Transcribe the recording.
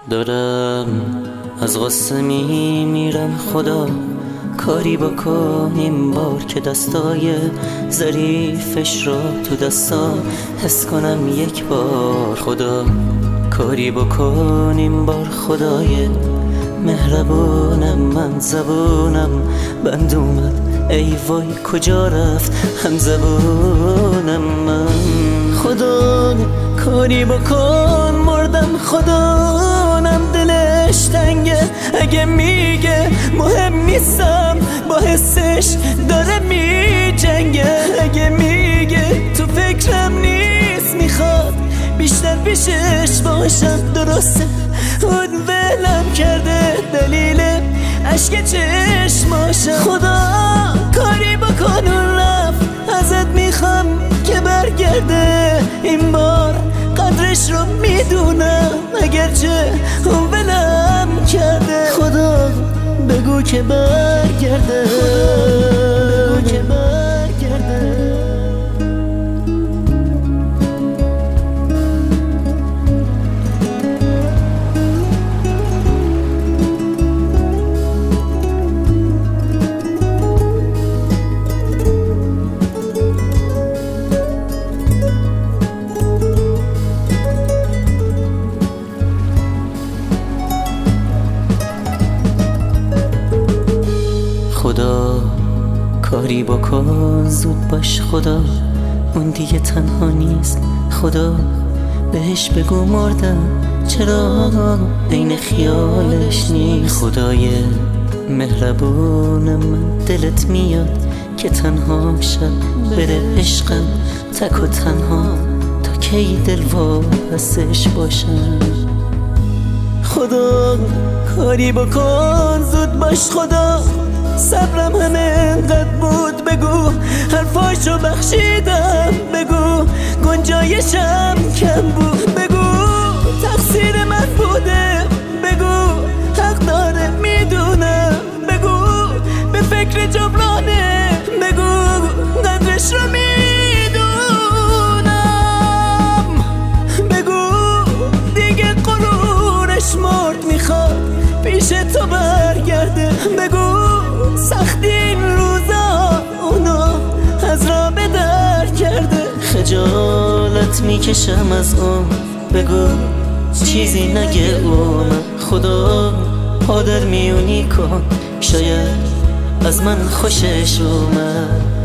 دارم از غصه میمیرم خدا، کاری بکن این بار که دستای ظریفش رو تو دستا حس کنم یک بار. خدا کاری بکن این بار خدای مهربونم، من زبونم بند اومد ای وای کجا رفت هم زبونم من. خدا کاری بکن مردم خدانم دلش تنگه، اگه میگه مهم نیستم با حسش داره میجنگه، اگه میگه تو فکرم نیست میخواد بیشتر پیشش باشم. درسته اون ولم کرده دلیل عشق چشماشم. خدا کاری بکن اون رفت ازت میخوام که برگرده این بار قدرش رو میدونم، اگرچه اون ولم کرده. خدا بگو که برگرده، بگو که برگرده. خدا کاری بکن زود باش خدا، اون دیگه تنها نیست. خدا بهش بگو مردم چرا عین خیالش نیست. خدای مهربونم من دلت میاد که تنها شب بره عشقم تک و تنها تا کی دل وابستش باشم. خدا کاری بکن زود باش خدا، صبرم همه انقدر بود بگو حرفاشو بخشیدم، بگو گنجایشم کم بود، بگو تقصیر من بوده، بگو حق داره میدونم، بگو به فکر جبرانه، بگو قدرش رو میدونم، بگو دیگه غرورش مرد میخواد پیش تو برگرده، بگو سختی این روزا اونو از راه به در کرده. خجالت میکشم از اون، بگو چیزی نگه اون. خدا پادر میونی کن شاید از من خوشش اومد.